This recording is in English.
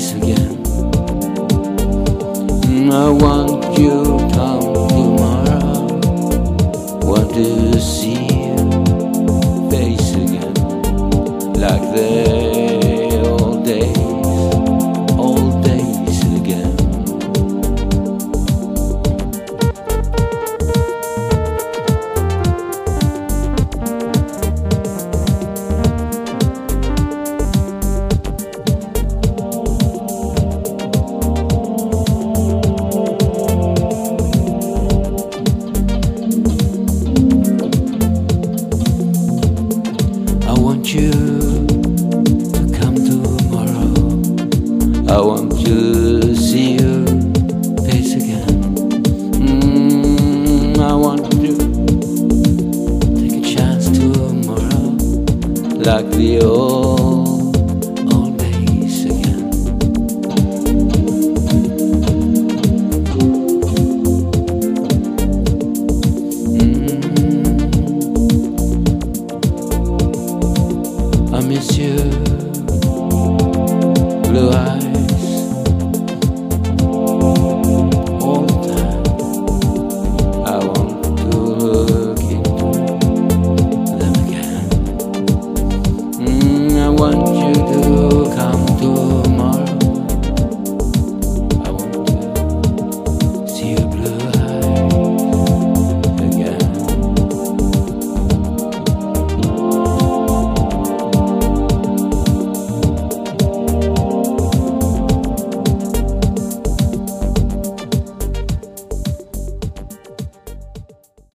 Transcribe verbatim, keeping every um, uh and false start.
face again. Mm, I want you to come tomorrow. Want to see you face again, like the old days, old days again. I want you to come tomorrow. I want to see your face again. Mm, I want to take a chance tomorrow, like the old